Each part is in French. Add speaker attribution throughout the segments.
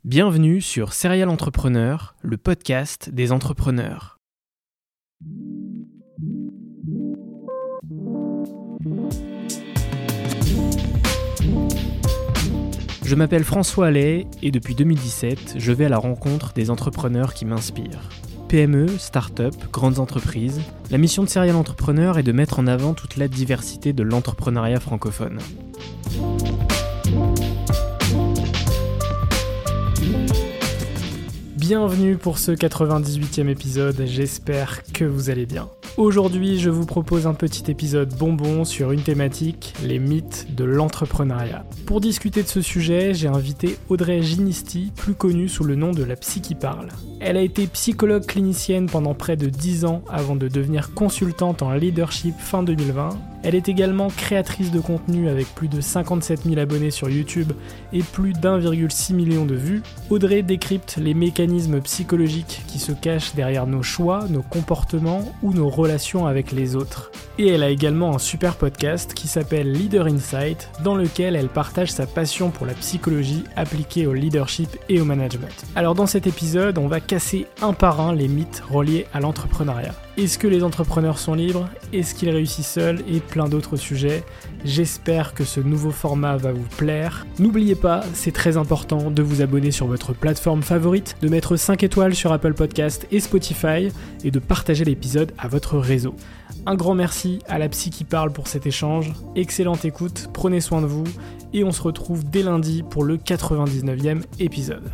Speaker 1: Bienvenue sur Serial Entrepreneur, le podcast des entrepreneurs. Je m'appelle François Allais et depuis 2017, je vais à la rencontre des entrepreneurs qui m'inspirent. PME, start-up, grandes entreprises, la mission de Serial Entrepreneur est de mettre en avant toute la diversité de l'entrepreneuriat francophone. Bienvenue pour ce 98e épisode, j'espère que vous allez bien. Aujourd'hui, je vous propose un petit épisode bonbon sur une thématique, les mythes de l'entrepreneuriat. Pour discuter de ce sujet, j'ai invité Audrey Ginisti, plus connue sous le nom de la Psy qui parle. Elle a été psychologue clinicienne pendant près de 10 ans avant de devenir consultante en leadership fin 2020. Elle est également créatrice de contenu avec plus de 57 000 abonnés sur YouTube et plus d'1,6 million de vues. Audrey décrypte les mécanismes psychologiques qui se cachent derrière nos choix, nos comportements ou nos relations avec les autres. Et elle a également un super podcast qui s'appelle Leader Insight, dans lequel elle partage sa passion pour la psychologie appliquée au leadership et au management. Alors dans cet épisode, on va casser un par un les mythes reliés à l'entrepreneuriat. Est-ce que les entrepreneurs sont libres ? Est-ce qu'ils réussissent seuls ? Et plein d'autres sujets. J'espère que ce nouveau format va vous plaire. N'oubliez pas, c'est très important de vous abonner sur votre plateforme favorite, de mettre 5 étoiles sur Apple Podcast et Spotify et de partager l'épisode à votre réseau. Un grand merci à la Psy qui parle pour cet échange. Excellente écoute, prenez soin de vous et on se retrouve dès lundi pour le 99e épisode.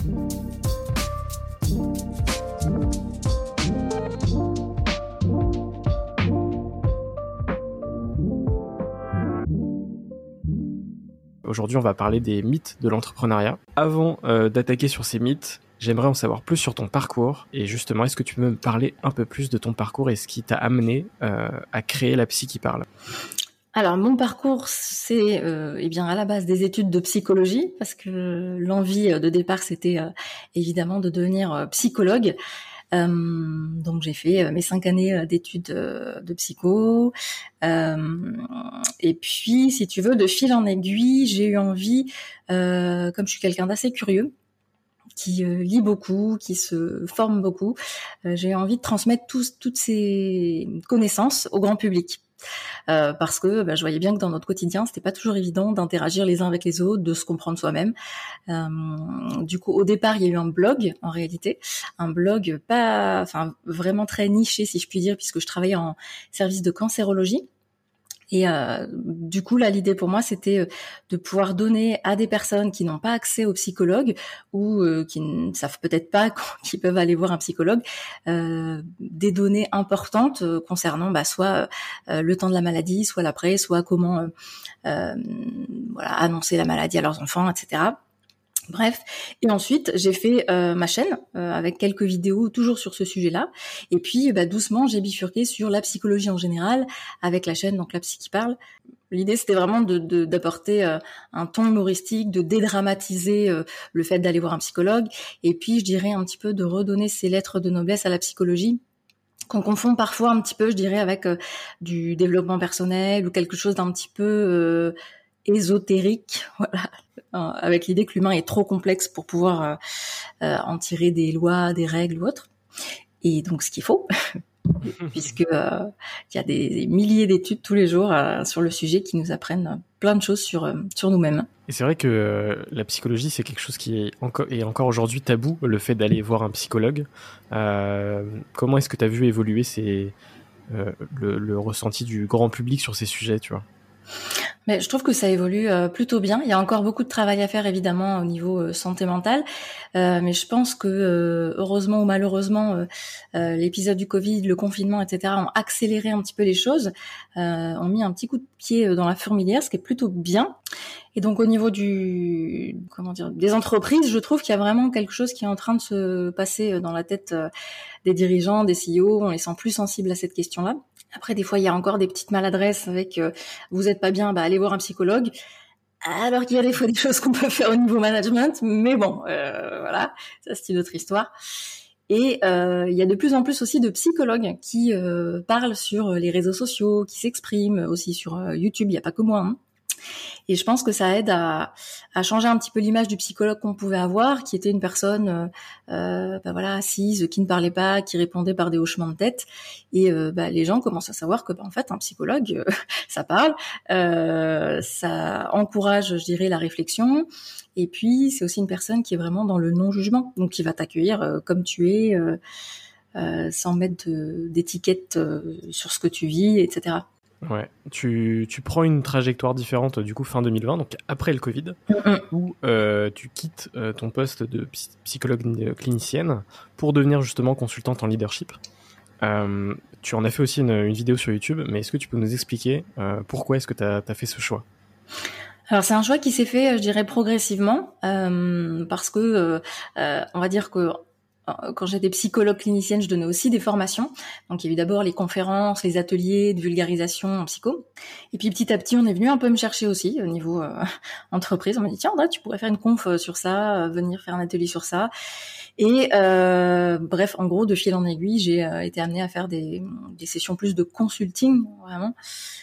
Speaker 1: Aujourd'hui, on va parler des mythes de l'entrepreneuriat. Avant d'attaquer sur ces mythes, j'aimerais en savoir plus sur ton parcours. Et justement, est-ce que tu peux me parler un peu plus de ton parcours et ce qui t'a amené à créer la Psy qui parle ?
Speaker 2: Alors, mon parcours, c'est à la base des études de psychologie, parce que l'envie de départ, c'était évidemment de devenir psychologue. Donc j'ai fait mes 5 années d'études de psycho, et puis si tu veux, de fil en aiguille, j'ai eu envie, comme je suis quelqu'un d'assez curieux, qui lit beaucoup, qui se forme beaucoup, j'ai eu envie de transmettre toutes ces connaissances au grand public. Parce que je voyais bien que dans notre quotidien, c'était pas toujours évident d'interagir les uns avec les autres, de se comprendre soi-même. Du coup, au départ, il y a eu un blog, en réalité, un blog vraiment très niché, si je puis dire, puisque je travaillais en service de cancérologie. Et du coup, là, l'idée pour moi, c'était de pouvoir donner à des personnes qui n'ont pas accès aux psychologues ou qui ne savent peut-être pas qu'ils peuvent aller voir un psychologue, des données importantes concernant soit le temps de la maladie, soit l'après, soit comment annoncer la maladie à leurs enfants, etc. Bref, et ensuite j'ai fait ma chaîne avec quelques vidéos toujours sur ce sujet-là, et puis doucement j'ai bifurqué sur la psychologie en général avec la chaîne donc la Psy qui parle. L'idée c'était vraiment d'apporter un ton humoristique, de dédramatiser le fait d'aller voir un psychologue, et puis je dirais un petit peu de redonner ses lettres de noblesse à la psychologie, qu'on confond parfois un petit peu, je dirais, avec du développement personnel ou quelque chose d'un petit peu ésotérique, voilà, avec l'idée que l'humain est trop complexe pour pouvoir en tirer des lois, des règles ou autres. Et donc, ce qu'il faut, puisque il y a des milliers d'études tous les jours sur le sujet qui nous apprennent plein de choses sur nous-mêmes.
Speaker 1: Et c'est vrai que la psychologie, c'est quelque chose qui est encore aujourd'hui tabou, le fait d'aller voir un psychologue. Comment est-ce que tu as vu évoluer le ressenti du grand public sur ces sujets, tu vois ?
Speaker 2: Mais je trouve que ça évolue plutôt bien. Il y a encore beaucoup de travail à faire, évidemment, au niveau santé mentale. Mais je pense que, heureusement ou malheureusement, l'épisode du Covid, le confinement, etc., ont accéléré un petit peu les choses, ont mis un petit coup de pied dans la fourmilière, ce qui est plutôt bien. Et donc, au niveau des entreprises, je trouve qu'il y a vraiment quelque chose qui est en train de se passer dans la tête des dirigeants, des CEO. On les sent plus sensibles à cette question-là. Après, des fois, il y a encore des petites maladresses avec vous êtes pas bien, allez voir un psychologue. Alors qu'il y a des fois des choses qu'on peut faire au niveau management, mais bon, voilà, ça c'est une autre histoire. Et il y a de plus en plus aussi de psychologues qui parlent sur les réseaux sociaux, qui s'expriment aussi sur YouTube. Il n'y a pas que moi, hein. Et je pense que ça aide à changer un petit peu l'image du psychologue qu'on pouvait avoir, qui était une personne voilà, assise, qui ne parlait pas, qui répondait par des hochements de tête. Et les gens commencent à savoir que en fait un psychologue, ça parle, ça encourage, je dirais, la réflexion. Et puis c'est aussi une personne qui est vraiment dans le non-jugement, donc qui va t'accueillir comme tu es, sans mettre d'étiquette sur ce que tu vis, etc.
Speaker 1: Ouais, tu prends une trajectoire différente du coup fin 2020, donc après le Covid, où tu quittes ton poste de psychologue clinicienne pour devenir justement consultante en leadership. Tu en as fait aussi une vidéo sur YouTube, mais est-ce que tu peux nous expliquer pourquoi est-ce que tu as fait ce choix ?
Speaker 2: Alors c'est un choix qui s'est fait, je dirais, progressivement, parce que on va dire que quand j'étais psychologue clinicienne, je donnais aussi des formations. Donc il y a eu d'abord les conférences, les ateliers de vulgarisation en psycho. Et puis petit à petit, on est venu un peu me chercher aussi au niveau entreprise. On m'a dit, tiens, André, tu pourrais faire une conf sur ça, venir faire un atelier sur ça. Et bref, en gros, de fil en aiguille, j'ai été amenée à faire des sessions plus de consulting, vraiment.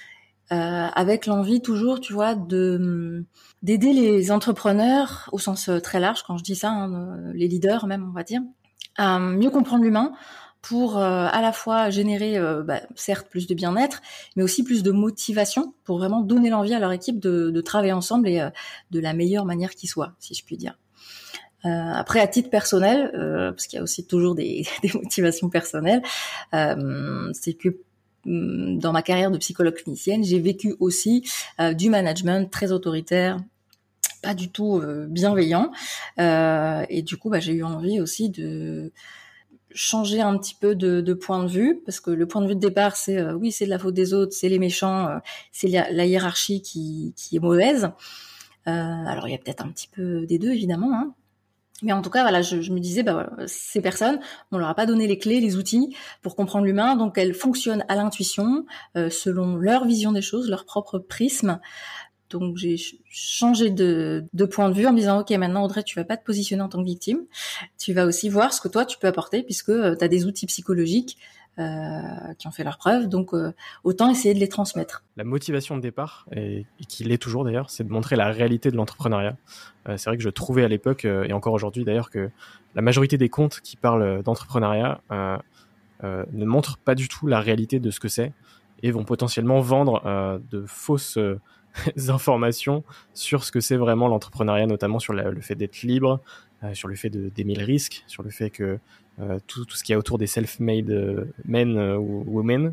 Speaker 2: Avec l'envie toujours, tu vois, d'aider les entrepreneurs au sens très large, quand je dis ça, les leaders même, on va dire, à mieux comprendre l'humain pour à la fois générer, certes, plus de bien-être, mais aussi plus de motivation pour vraiment donner l'envie à leur équipe de travailler ensemble et de la meilleure manière qui soit, si je puis dire. Après, à titre personnel, parce qu'il y a aussi toujours des motivations personnelles, c'est que dans ma carrière de psychologue clinicienne, j'ai vécu aussi du management très autoritaire, pas du tout bienveillant, et du coup, j'ai eu envie aussi de changer un petit peu de point de vue, parce que le point de vue de départ, c'est oui, c'est de la faute des autres, c'est les méchants, c'est la hiérarchie qui est mauvaise. Alors, il y a peut-être un petit peu des deux, évidemment, hein. Mais en tout cas, voilà, je me disais, voilà, ces personnes, on leur a pas donné les clés, les outils pour comprendre l'humain, donc elles fonctionnent à l'intuition, selon leur vision des choses, leur propre prisme. Donc j'ai changé de point de vue en me disant, ok, maintenant Audrey, tu vas pas te positionner en tant que victime, tu vas aussi voir ce que toi tu peux apporter, puisque tu as des outils psychologiques qui ont fait leur preuve, donc autant essayer de les transmettre.
Speaker 1: La motivation de départ, et qui l'est toujours d'ailleurs, c'est de montrer la réalité de l'entrepreneuriat. C'est vrai que je trouvais à l'époque, et encore aujourd'hui d'ailleurs, que la majorité des comptes qui parlent d'entrepreneuriat ne montrent pas du tout la réalité de ce que c'est, et vont potentiellement vendre de fausses informations sur ce que c'est vraiment l'entrepreneuriat, notamment sur le fait d'être libre, sur le fait d'aimer le risque, sur le fait que tout ce qu'il y a autour des self-made men ou women.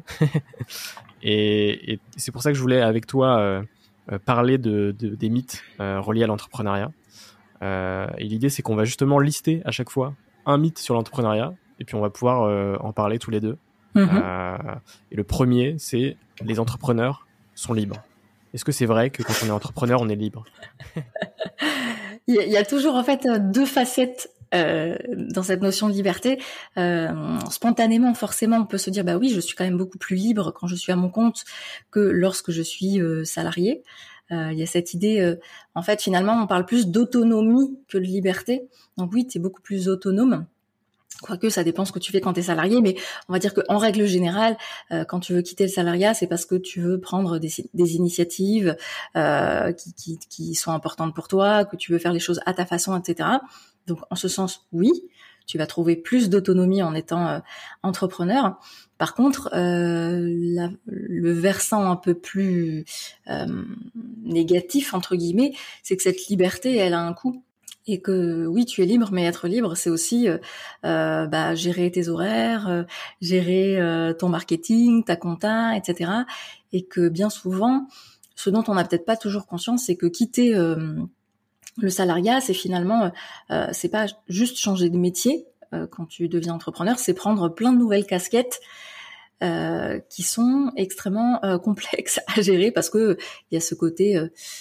Speaker 1: et c'est pour ça que je voulais avec toi parler des mythes reliés à l'entrepreneuriat. Et l'idée, c'est qu'on va justement lister à chaque fois un mythe sur l'entrepreneuriat, et puis on va pouvoir en parler tous les deux. Et le premier, c'est les entrepreneurs sont libres. Est-ce que c'est vrai que quand on est entrepreneur, on est libre ?
Speaker 2: Il y a toujours en fait deux facettes dans cette notion de liberté. Spontanément, forcément, on peut se dire bah oui, je suis quand même beaucoup plus libre quand je suis à mon compte que lorsque je suis salarié. Il y a cette idée, en fait, finalement, on parle plus d'autonomie que de liberté. Donc oui, tu es beaucoup plus autonome. Quoique ça dépend ce que tu fais quand tu es salarié, mais on va dire qu'en règle générale, quand tu veux quitter le salariat, c'est parce que tu veux prendre des initiatives qui sont importantes pour toi, que tu veux faire les choses à ta façon, etc. Donc en ce sens, oui, tu vas trouver plus d'autonomie en étant entrepreneur. Par contre, le versant un peu plus négatif, entre guillemets, c'est que cette liberté, elle a un coût. Et que oui, tu es libre, mais être libre, c'est aussi gérer tes horaires, gérer ton marketing, ta compta, etc. Et que bien souvent, ce dont on n'a peut-être pas toujours conscience, c'est que quitter le salariat, c'est finalement, c'est pas juste changer de métier quand tu deviens entrepreneur, c'est prendre plein de nouvelles casquettes qui sont extrêmement complexes à gérer parce que il y a ce côté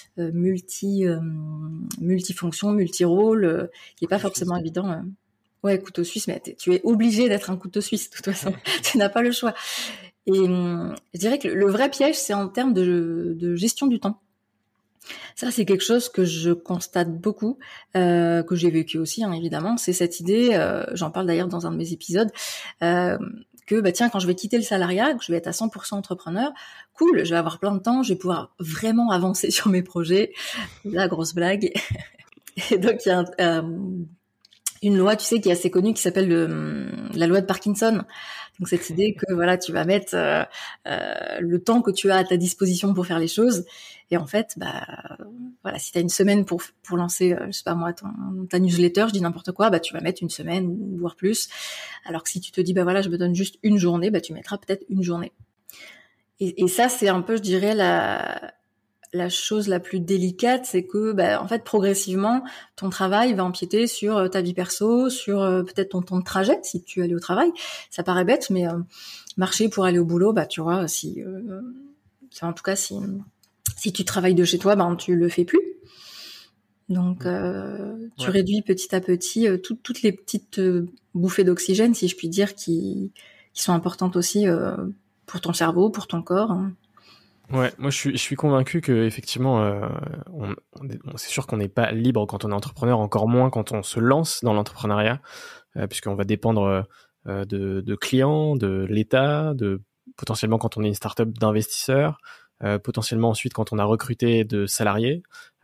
Speaker 2: multifonction, multirôle qui est pas forcément évident. Ouais, couteau suisse, mais tu es obligé d'être un couteau suisse de toute façon. Tu n'as pas le choix. Et je dirais que le vrai piège, c'est en termes de gestion du temps. Ça, c'est quelque chose que je constate beaucoup, que j'ai vécu aussi, hein, évidemment. C'est cette idée, j'en parle d'ailleurs dans un de mes épisodes, que tiens, quand je vais quitter le salariat, que je vais être à 100% entrepreneur, cool, je vais avoir plein de temps, je vais pouvoir vraiment avancer sur mes projets. La grosse blague. Et donc il y a une loi, tu sais, qui est assez connue, qui s'appelle la loi de Parkinson. Donc cette idée que voilà, tu vas mettre le temps que tu as à ta disposition pour faire les choses. Et en fait, voilà, si tu as une semaine pour lancer, je sais pas moi, ta newsletter, je dis n'importe quoi, tu vas mettre une semaine, voire plus. Alors que si tu te dis, voilà, je me donne juste une journée, tu mettras peut-être une journée. Et ça, c'est un peu, je dirais, la chose la plus délicate, c'est que en fait progressivement ton travail va empiéter sur ta vie perso, sur peut-être ton temps de trajet si tu allais au travail. Ça paraît bête, mais marcher pour aller au boulot, tu vois, si en tout cas si tu travailles de chez toi, tu le fais plus. Donc tu réduis petit à petit toutes les petites bouffées d'oxygène, si je puis dire, qui sont importantes aussi pour ton cerveau, pour ton corps. Hein.
Speaker 1: Ouais, moi je suis convaincu que effectivement, c'est sûr qu'on n'est pas libre quand on est entrepreneur, encore moins quand on se lance dans l'entrepreneuriat, puisqu'on va dépendre de clients, de l'État, de potentiellement quand on est une start-up d'investisseurs, potentiellement ensuite quand on a recruté de salariés.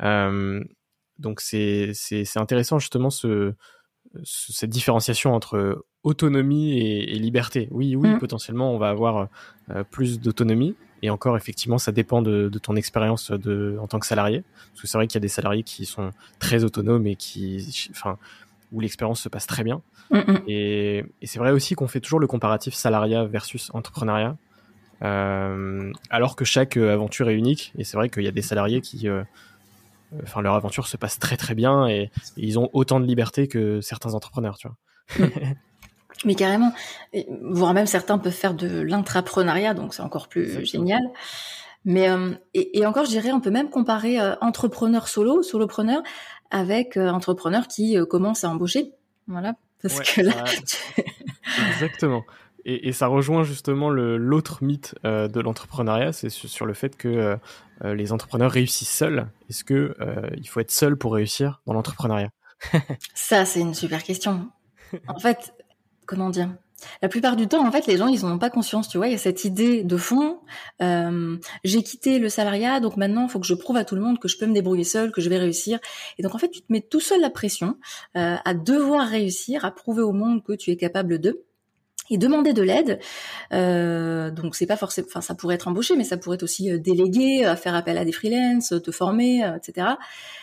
Speaker 1: Donc c'est intéressant justement cette différenciation entre autonomie et liberté. Oui, potentiellement on va avoir plus d'autonomie. Et encore, effectivement, ça dépend de ton expérience en tant que salarié. Parce que c'est vrai qu'il y a des salariés qui sont très autonomes et où l'expérience se passe très bien. Et c'est vrai aussi qu'on fait toujours le comparatif salariat versus entrepreneuriat. Alors que chaque aventure est unique. Et c'est vrai qu'il y a des salariés qui, leur aventure se passe très très bien et ils ont autant de liberté que certains entrepreneurs, tu vois.
Speaker 2: Mais carrément, voire même certains peuvent faire de l'intrapreneuriat, donc c'est encore plus
Speaker 1: Exactement.
Speaker 2: génial. Mais et encore, je dirais, on peut même comparer entrepreneur solopreneur, avec entrepreneur qui commence à embaucher. Voilà, parce que là,
Speaker 1: exactement. Et ça rejoint justement l'autre mythe de l'entrepreneuriat, c'est sur le fait que les entrepreneurs réussissent seuls. Est-ce que il faut être seul pour réussir dans l'entrepreneuriat?
Speaker 2: Ça, c'est une super question. En fait, comment dire, la plupart du temps, en fait, les gens, ils n'en ont pas conscience, tu vois. Il y a cette idée de fond, j'ai quitté le salariat, donc maintenant, il faut que je prouve à tout le monde que je peux me débrouiller seul, que je vais réussir. Et donc, en fait, tu te mets tout seul la pression à devoir réussir, à prouver au monde que tu es capable de. Et demander de l'aide, donc c'est pas forcément, enfin ça pourrait être embauché, mais ça pourrait être aussi délégué, faire appel à des freelances, te former, etc.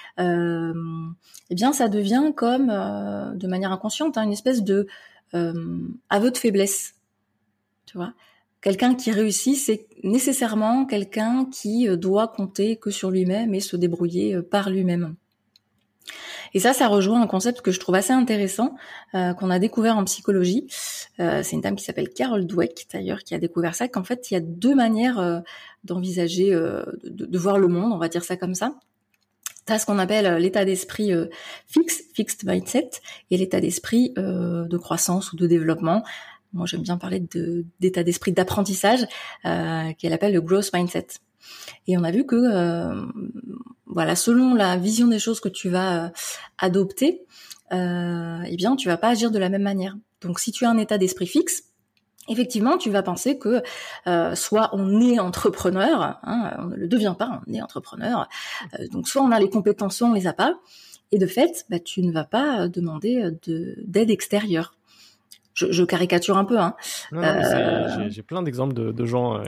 Speaker 2: Eh bien, ça devient comme, de manière inconsciente, une espèce de aveu de faiblesse, tu vois. Quelqu'un qui réussit, c'est nécessairement quelqu'un qui doit compter que sur lui-même et se débrouiller par lui-même. Et ça rejoint un concept que je trouve assez intéressant, qu'on a découvert en psychologie. C'est une dame qui s'appelle Carol Dweck, d'ailleurs, qui a découvert ça, qu'en fait, il y a deux manières d'envisager, de voir le monde, on va dire ça comme ça. T'as ce qu'on appelle l'état d'esprit fixed mindset, et l'état d'esprit de croissance ou de développement. Moi, j'aime bien parler d'état d'esprit d'apprentissage, qu'elle appelle le growth mindset. Et on a vu que, voilà, selon la vision des choses que tu vas adopter, eh bien, tu vas pas agir de la même manière. Donc, si tu as un état d'esprit fixe, effectivement, tu vas penser que soit on est entrepreneur, on ne le devient pas, on est entrepreneur. Donc, soit on a les compétences, soit on les a pas. Et de fait, tu ne vas pas demander d'aide extérieure. Je caricature un peu, hein.
Speaker 1: Non, mais j'ai plein d'exemples de gens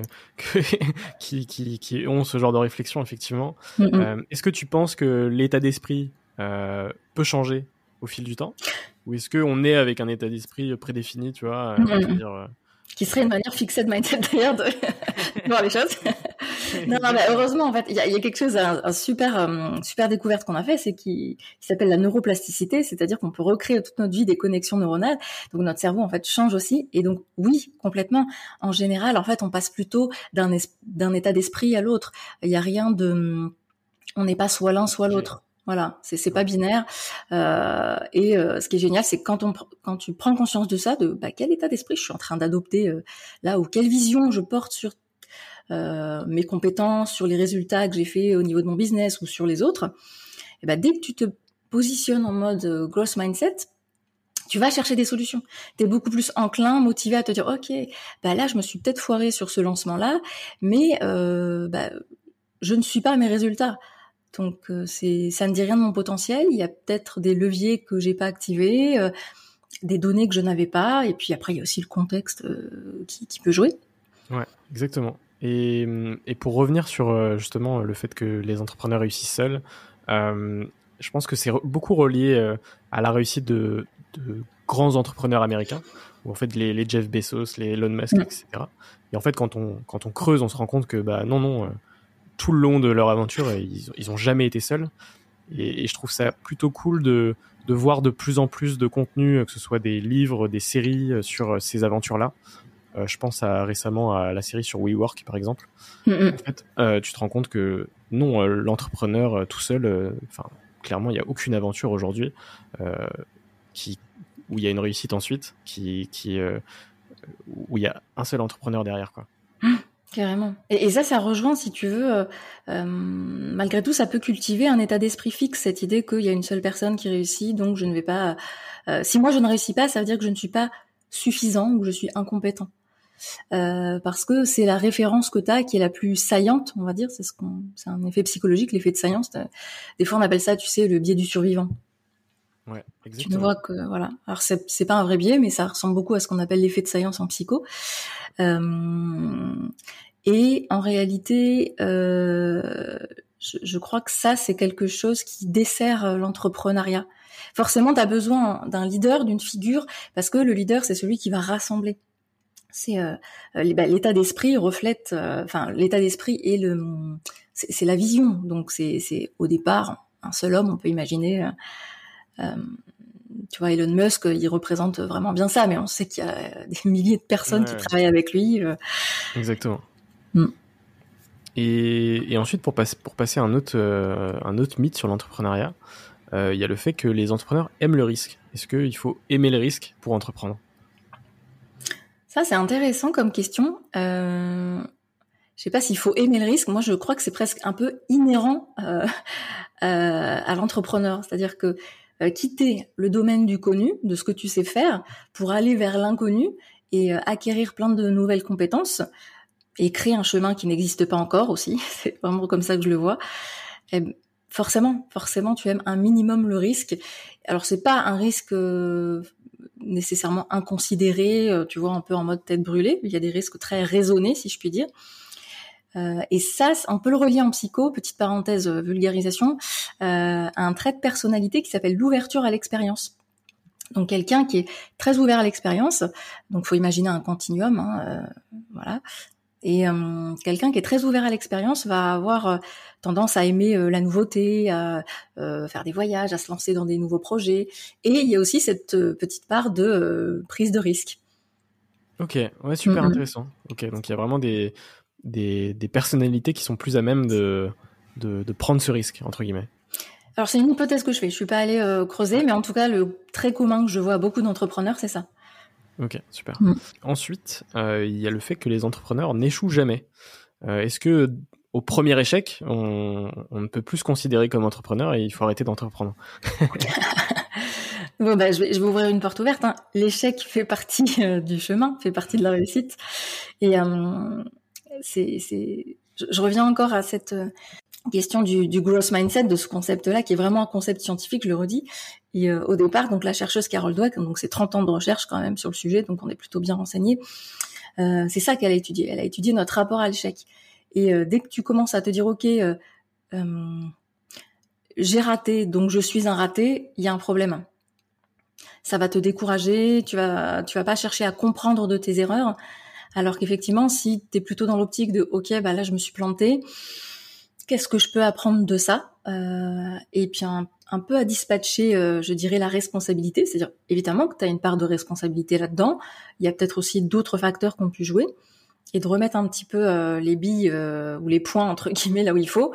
Speaker 1: qui ont ce genre de réflexion, effectivement. Est-ce que tu penses que l'état d'esprit peut changer au fil du temps? Ou est-ce qu'on est avec un état d'esprit prédéfini, tu vois,
Speaker 2: qui serait une manière fixée de mindset d'ailleurs de voir les choses. Non, mais heureusement, en fait, il y a quelque chose, un super découverte qu'on a fait, c'est qui s'appelle la neuroplasticité, c'est-à-dire qu'on peut recréer toute notre vie des connexions neuronales. Donc notre cerveau, en fait, change aussi. Et donc, oui, complètement. En général, en fait, on passe plutôt d'un état d'esprit à l'autre. Il y a rien on n'est pas soit l'un, soit l'autre. Voilà, c'est pas binaire. Et ce qui est génial, c'est quand tu prends conscience de ça, de quel état d'esprit je suis en train d'adopter là, ou quelle vision je porte sur mes compétences, sur les résultats que j'ai fait au niveau de mon business ou sur les autres. Et dès que tu te positionnes en mode growth mindset, tu vas chercher des solutions. Tu es beaucoup plus enclin, motivé à te dire OK, bah là je me suis peut-être foiré sur ce lancement-là, mais je ne suis pas à mes résultats. Donc ça ne dit rien de mon potentiel, il y a peut-être des leviers que j'ai pas activés, des données que je n'avais pas, et puis après il y a aussi le contexte qui peut jouer.
Speaker 1: Ouais, exactement. Et pour revenir sur justement le fait que les entrepreneurs réussissent seuls, je pense que c'est beaucoup relié à la réussite de grands entrepreneurs américains, où en fait les Jeff Bezos, les Elon Musk, etc. Et en fait, quand on creuse, on se rend compte que non, tout le long de leur aventure, ils ont jamais été seuls. Et je trouve ça plutôt cool de voir de plus en plus de contenu, que ce soit des livres, des séries sur ces aventures-là. Je pense récemment à la série sur WeWork, par exemple. En fait, tu te rends compte que non, l'entrepreneur tout seul, clairement, il n'y a aucune aventure aujourd'hui où il y a une réussite ensuite, où il y a un seul entrepreneur derrière, quoi.
Speaker 2: Carrément. Et ça rejoint, si tu veux, malgré tout, ça peut cultiver un état d'esprit fixe, cette idée qu'il y a une seule personne qui réussit, donc je ne vais pas... si moi je ne réussis pas, ça veut dire que je ne suis pas suffisant ou que je suis incompétent. Parce que c'est la référence que tu as qui est la plus saillante, on va dire. C'est un effet psychologique, l'effet de saillance. Des fois, on appelle ça, tu sais, le biais du survivant.
Speaker 1: Ouais, exactement.
Speaker 2: Tu ne vois que, voilà. Alors, c'est pas un vrai biais, mais ça ressemble beaucoup à ce qu'on appelle l'effet de saillance en psycho. Et en réalité, je crois que ça, c'est quelque chose qui dessert l'entrepreneuriat. Forcément, tu as besoin d'un leader, d'une figure, parce que le leader, c'est celui qui va rassembler. C'est l'état d'esprit reflète, l'état d'esprit et c'est la vision. Donc c'est au départ un seul homme. On peut imaginer, tu vois, Elon Musk, il représente vraiment bien ça, mais on sait qu'il y a des milliers de personnes qui travaillent avec lui.
Speaker 1: Exactement. Et ensuite, pour passer à un autre mythe sur l'entrepreneuriat, il y a le fait que les entrepreneurs aiment le risque. Est-ce qu'il faut aimer le risque pour entreprendre ?
Speaker 2: Ça, c'est intéressant comme question. Je sais pas s'il faut aimer le risque. Moi, je crois que c'est presque un peu inhérent à l'entrepreneur. C'est-à-dire que quitter le domaine du connu, de ce que tu sais faire, pour aller vers l'inconnu et acquérir plein de nouvelles compétences et créer un chemin qui n'existe pas encore aussi. C'est vraiment comme ça que je le vois. Et forcément, tu aimes un minimum le risque. Alors, c'est pas un risque... nécessairement inconsidéré, tu vois, un peu en mode tête brûlée. Il y a des risques très raisonnés, si je puis dire. Et ça, on peut le relier en psycho, petite parenthèse, vulgarisation, à un trait de personnalité qui s'appelle l'ouverture à l'expérience. Donc quelqu'un qui est très ouvert à l'expérience, donc faut imaginer un continuum, voilà. Et quelqu'un qui est très ouvert à l'expérience va avoir tendance à aimer la nouveauté, à faire des voyages, à se lancer dans des nouveaux projets. Et il y a aussi cette petite part de prise de risque.
Speaker 1: Ok, ouais, super intéressant. Ok, donc il y a vraiment des personnalités qui sont plus à même de prendre ce risque, entre guillemets.
Speaker 2: Alors c'est une hypothèse que je fais. Je suis pas allée creuser, mais en tout cas le très commun que je vois à beaucoup d'entrepreneurs, c'est ça.
Speaker 1: Ok, super. Ensuite, il y a le fait que les entrepreneurs n'échouent jamais. Est-ce que au premier échec, on ne peut plus se considérer comme entrepreneur et il faut arrêter d'entreprendre?
Speaker 2: Bon, je vais ouvrir une porte ouverte. L'échec fait partie du chemin, fait partie de la réussite. Et je reviens encore à cette question du growth mindset, de ce concept-là, qui est vraiment un concept scientifique, je le redis. Et au départ, donc la chercheuse Carol Dweck, donc c'est 30 ans de recherche quand même sur le sujet, donc on est plutôt bien renseigné. C'est ça qu'elle a étudié. Elle a étudié notre rapport à l'échec. Et dès que tu commences à te dire, ok, j'ai raté, donc je suis un raté, il y a un problème. Ça va te décourager, tu vas pas chercher à comprendre de tes erreurs. Alors qu'effectivement, si tu es plutôt dans l'optique de, ok, là je me suis plantée, qu'est-ce que je peux apprendre de ça, et puis un peu à dispatcher, je dirais, la responsabilité. C'est-à-dire, évidemment que tu as une part de responsabilité là-dedans. Il y a peut-être aussi d'autres facteurs qui ont pu jouer. Et de remettre un petit peu les billes ou les points, entre guillemets, là où il faut.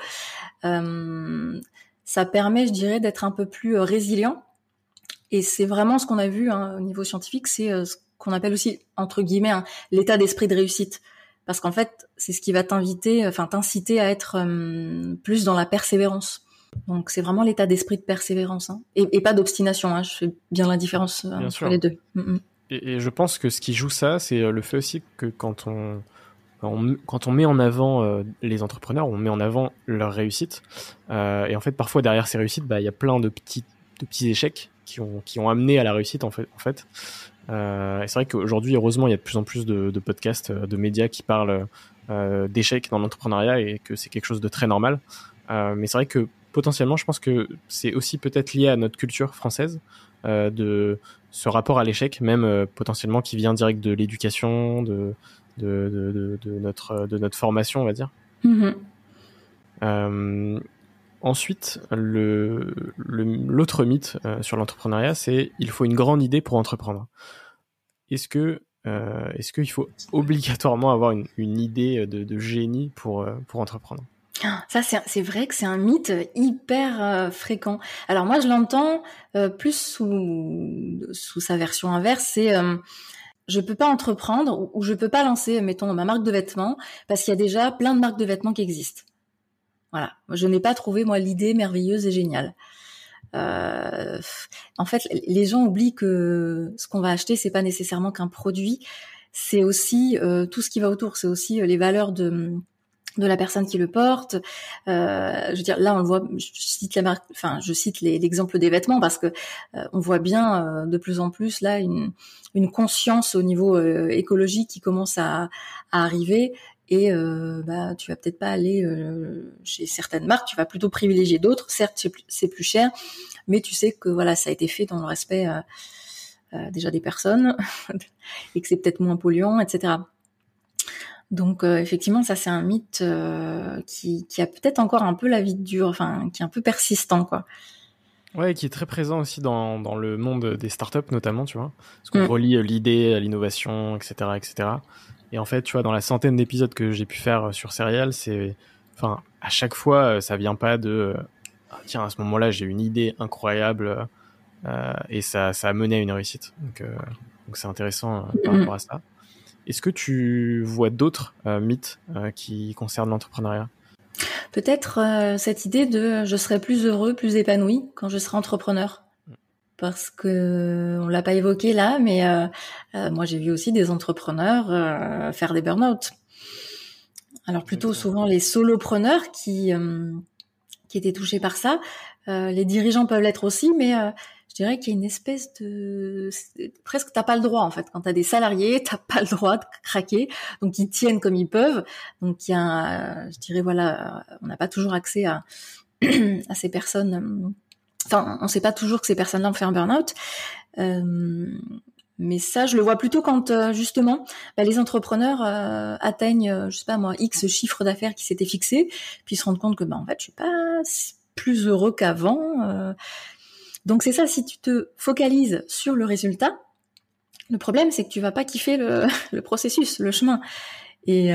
Speaker 2: Ça permet, je dirais, d'être un peu plus résilient. Et c'est vraiment ce qu'on a vu au niveau scientifique, c'est ce qu'on appelle aussi, entre guillemets, l'état d'esprit de réussite. Parce qu'en fait, c'est ce qui va t'inciter à être plus dans la persévérance. Donc c'est vraiment l'état d'esprit de persévérance, hein. Et pas d'obstination, hein. Je fais bien la différence
Speaker 1: Bien
Speaker 2: entre
Speaker 1: sûr.
Speaker 2: les deux.
Speaker 1: Et je pense que ce qui joue ça, c'est le fait aussi que quand on met en avant les entrepreneurs, on met en avant leur réussite. Et en fait, parfois derrière ces réussites, il y a plein de petits échecs qui ont amené à la réussite en fait. Et c'est vrai qu'aujourd'hui, heureusement, il y a de plus en plus de podcasts, de médias qui parlent d'échecs dans l'entrepreneuriat et que c'est quelque chose de très normal. Mais c'est vrai que potentiellement, je pense que c'est aussi peut-être lié à notre culture française, de ce rapport à l'échec, même potentiellement qui vient direct de l'éducation, de notre formation, on va dire. Ensuite, l'autre mythe sur l'entrepreneuriat, c'est il faut une grande idée pour entreprendre. Est-ce qu'il faut obligatoirement avoir une idée de génie pour entreprendre?
Speaker 2: Ça, c'est vrai que c'est un mythe hyper fréquent. Alors moi, je l'entends plus sous sa version inverse, c'est je peux pas entreprendre ou je peux pas lancer, mettons, ma marque de vêtements parce qu'il y a déjà plein de marques de vêtements qui existent. Voilà, je n'ai pas trouvé moi l'idée merveilleuse et géniale. En fait, les gens oublient que ce qu'on va acheter, c'est pas nécessairement qu'un produit, c'est aussi tout ce qui va autour, c'est aussi les valeurs de la personne qui le porte. Je veux dire, là, on le voit. Je cite la marque, enfin, je cite l'exemple des vêtements parce que on voit bien de plus en plus là une conscience au niveau écologique qui commence à arriver. Et tu vas peut-être pas aller chez certaines marques, tu vas plutôt privilégier d'autres. Certes, c'est plus cher, mais tu sais que voilà, ça a été fait dans le respect déjà des personnes et que c'est peut-être moins polluant, etc. Donc effectivement, ça c'est un mythe qui a peut-être encore un peu la vie dure, enfin qui est un peu persistant, quoi.
Speaker 1: Ouais, qui est très présent aussi dans le monde des startups notamment, tu vois, parce qu'on relie l'idée à l'innovation, etc., etc. Et en fait, tu vois, dans la centaine d'épisodes que j'ai pu faire sur Serial, à chaque fois, ça vient pas de tiens, à ce moment-là, j'ai une idée incroyable et ça a mené à une réussite. Donc c'est intéressant par rapport à ça. Est-ce que tu vois d'autres mythes qui concernent l'entrepreneuriat?
Speaker 2: Peut-être cette idée de je serai plus heureux, plus épanoui quand je serai entrepreneur. Parce que on l'a pas évoqué là, mais moi j'ai vu aussi des entrepreneurs faire des burn-out. Alors plutôt souvent les solopreneurs qui étaient touchés par ça. Les dirigeants peuvent l'être aussi, mais je dirais qu'il y a une espèce de presque t'as pas le droit en fait. Quand t'as des salariés, t'as pas le droit de craquer, donc ils tiennent comme ils peuvent. Donc il y a, je dirais voilà, on n'a pas toujours accès à à ces personnes. Enfin, on sait pas toujours que ces personnes-là ont fait un burn-out. Mais ça, je le vois plutôt quand justement les entrepreneurs atteignent, je sais pas moi, X chiffre d'affaires qui s'était fixé, puis ils se rendent compte que en fait, je suis pas plus heureux qu'avant. Donc c'est ça, si tu te focalises sur le résultat, le problème c'est que tu vas pas kiffer le processus, le chemin. Et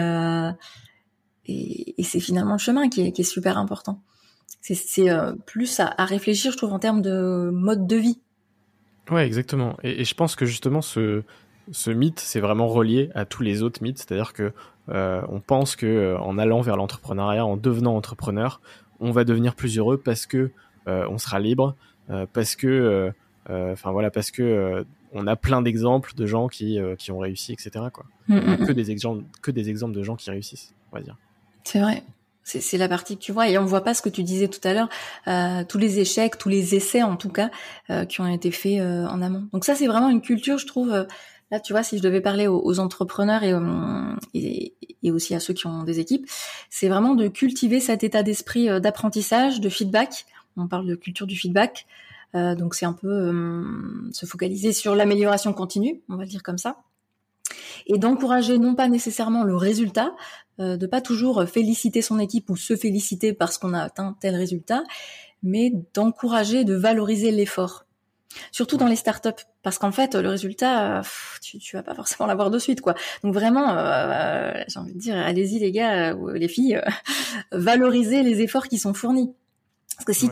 Speaker 2: c'est finalement le chemin qui est super important. C'est plus à réfléchir, je trouve, en termes de mode de vie.
Speaker 1: Ouais, exactement. Et je pense que justement, ce mythe, c'est vraiment relié à tous les autres mythes. C'est-à-dire que on pense que en allant vers l'entrepreneuriat, en devenant entrepreneur, on va devenir plus heureux parce que on sera libre, parce que on a plein d'exemples de gens qui ont réussi, etc. quoi. Que des exemples de gens qui réussissent, on va dire.
Speaker 2: C'est vrai. C'est la partie que tu vois, et on voit pas ce que tu disais tout à l'heure, tous les échecs, tous les essais en tout cas, qui ont été faits en amont. Donc ça, c'est vraiment une culture, je trouve. Là, tu vois, si je devais parler aux entrepreneurs et aussi à ceux qui ont des équipes, c'est vraiment de cultiver cet état d'esprit d'apprentissage, de feedback. On parle de culture du feedback. Donc c'est un peu se focaliser sur l'amélioration continue, on va le dire comme ça. Et d'encourager non pas nécessairement le résultat, de pas toujours féliciter son équipe ou se féliciter parce qu'on a atteint tel résultat, mais d'encourager, de valoriser l'effort. Surtout dans les startups, parce qu'en fait, le résultat, tu vas pas forcément l'avoir de suite, quoi. Donc vraiment, j'ai envie de dire, allez-y les gars ou les filles, valorisez les efforts qui sont fournis. Parce que si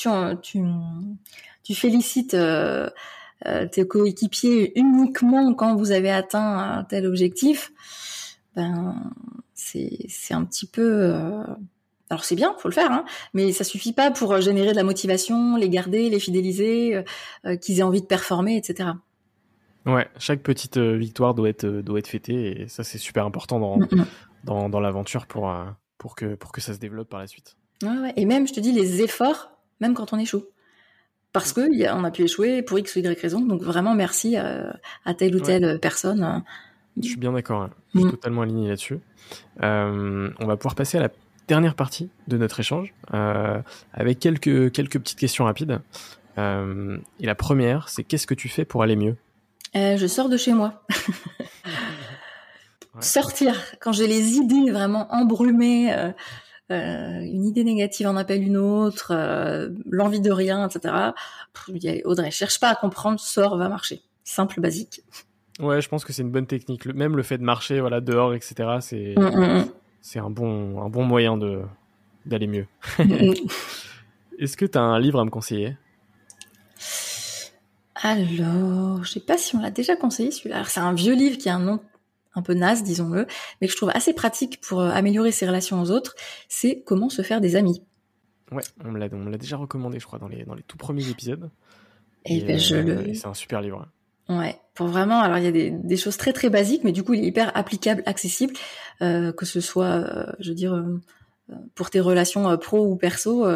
Speaker 2: tu félicites tes coéquipiers uniquement quand vous avez atteint un tel objectif, c'est un petit peu Alors c'est bien, faut le faire, hein, mais ça suffit pas pour générer de la motivation, les garder, les fidéliser, qu'ils aient envie de performer, etc.
Speaker 1: Ouais, chaque petite victoire doit être fêtée et ça c'est super important dans l'aventure pour que ça se développe par la suite.
Speaker 2: Ouais. Et même, je te dis, les efforts, même quand on échoue. Parce que on a pu échouer pour X ou Y raison, donc vraiment merci à telle ou telle personne.
Speaker 1: Je suis bien d'accord, hein. Je suis totalement aligné là-dessus. On va pouvoir passer à la dernière partie de notre échange avec quelques petites questions rapides. Et la première, c'est qu'est-ce que tu fais pour aller mieux ?
Speaker 2: Je sors de chez moi. Sortir, quand j'ai les idées vraiment embrumées, une idée négative en appelle une autre, l'envie de rien, etc. Audrey, cherche pas à comprendre, sors, va marcher. Simple, basique. Ouais,
Speaker 1: je pense que c'est une bonne technique. Même le fait de marcher, voilà, dehors, etc. C'est un bon moyen d'aller mieux. Est-ce que tu as un livre à me conseiller ?
Speaker 2: Alors, je sais pas si on l'a déjà conseillé celui-là. Alors, c'est un vieux livre qui a un nom un peu naze, disons-le, mais que je trouve assez pratique pour améliorer ses relations aux autres. C'est Comment se faire des amis.
Speaker 1: Ouais, on me l'a déjà recommandé, je crois, dans les tout premiers épisodes.
Speaker 2: Et
Speaker 1: c'est un super livre.
Speaker 2: Ouais, pour vraiment. Alors, il y a des choses très très basiques, mais du coup, il est hyper applicable, accessible, que ce soit, je veux dire, pour tes relations pro ou perso.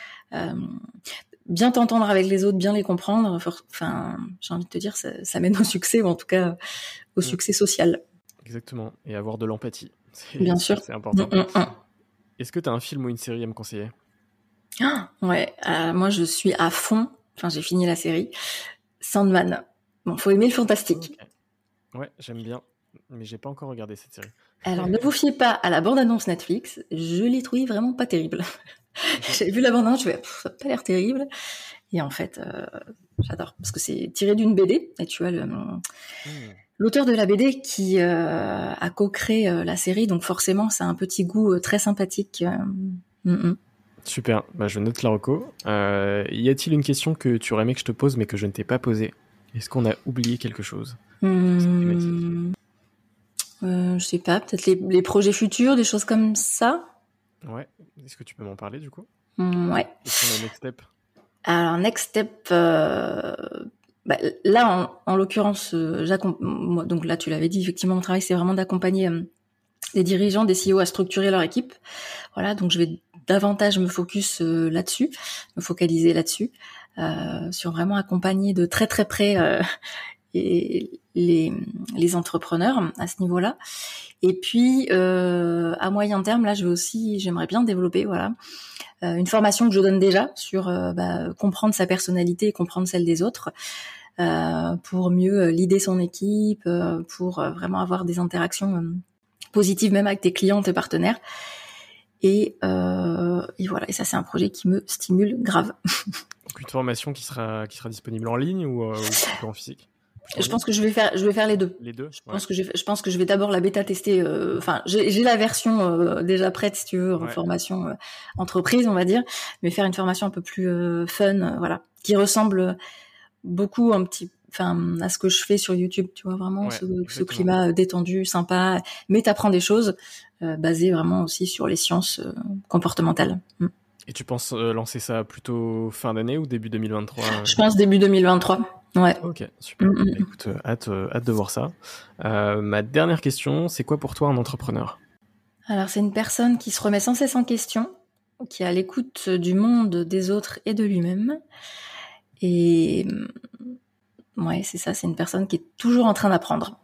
Speaker 2: Bien t'entendre avec les autres, bien les comprendre. Enfin, j'ai envie de te dire, ça mène au succès, ou en tout cas au succès social.
Speaker 1: Exactement, et avoir de l'empathie.
Speaker 2: Bien sûr.
Speaker 1: C'est important. Est-ce que tu as un film ou une série à me conseiller ?
Speaker 2: Ouais, moi je suis à fond. Enfin, j'ai fini la série. Sandman. Bon, faut aimer le fantastique.
Speaker 1: Okay. Ouais, j'aime bien, mais j'ai pas encore regardé cette série.
Speaker 2: Alors, ne vous fiez pas à la bande-annonce Netflix. Je l'ai trouvée vraiment pas terrible. J'avais vu la bande-annonce, je me suis dit, ça a pas l'air terrible. Et en fait, j'adore. Parce que c'est tiré d'une BD. Et tu vois, l'auteur de la BD qui a co-créé la série. Donc forcément, c'est un petit goût très sympathique.
Speaker 1: Super, je note la reco. Y a-t-il une question que tu aurais aimé que je te pose mais que je ne t'ai pas posée ? Est-ce qu'on a oublié quelque chose ?
Speaker 2: Je sais pas, peut-être les projets futurs, des choses comme ça.
Speaker 1: Ouais, est-ce que tu peux m'en parler du coup ?
Speaker 2: Ouais.
Speaker 1: Est-ce qu'on a Next Step ?
Speaker 2: Alors, Next Step, là, en l'occurrence, moi, donc là, tu l'avais dit, effectivement, mon travail, c'est vraiment d'accompagner les dirigeants, des CEO à structurer leur équipe. Voilà, donc je vais davantage me focaliser là-dessus, sur vraiment accompagner de très très près et les entrepreneurs à ce niveau-là. Et puis à moyen terme, là, j'aimerais bien développer, une formation que je donne déjà sur comprendre sa personnalité et comprendre celle des autres, pour mieux leader son équipe, pour vraiment avoir des interactions positives même avec tes clients, tes partenaires. Et voilà, et ça c'est un projet qui me stimule grave.
Speaker 1: Donc une formation qui sera disponible en ligne ou en physique ?
Speaker 2: Je pense que je vais faire les deux.
Speaker 1: Les deux.
Speaker 2: Je pense que je vais d'abord la bêta tester. Enfin, j'ai la version déjà prête, si tu veux, en formation entreprise, on va dire, mais faire une formation un peu plus fun, voilà, qui ressemble beaucoup à ce que je fais sur YouTube, tu vois, vraiment ce climat détendu, sympa, mais t'apprends des choses basées vraiment aussi sur les sciences comportementales.
Speaker 1: Et tu penses lancer ça plutôt fin d'année ou début 2023 ?
Speaker 2: Je pense début 2023. Ouais.
Speaker 1: Ok, super. Écoute, hâte de voir ça. Ma dernière question, c'est quoi pour toi un entrepreneur ?
Speaker 2: Alors, c'est une personne qui se remet sans cesse en question, qui est à l'écoute du monde, des autres et de lui-même. Et ouais, c'est ça, c'est une personne qui est toujours en train d'apprendre.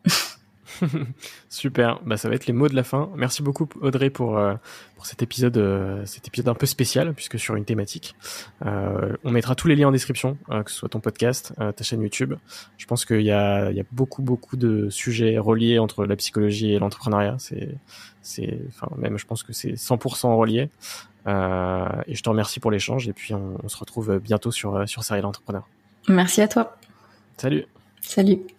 Speaker 1: Super, ça va être les mots de la fin. Merci beaucoup Audrey pour cet épisode un peu spécial puisque sur une thématique. On mettra tous les liens en description, que ce soit ton podcast, ta chaîne YouTube. Je pense qu'il y a beaucoup de sujets reliés entre la psychologie et l'entrepreneuriat. Même je pense que c'est 100% relié. Et je te remercie pour l'échange et puis on se retrouve bientôt sur Serial Entrepreneur.
Speaker 2: Merci à toi.
Speaker 1: Salut.
Speaker 2: Salut.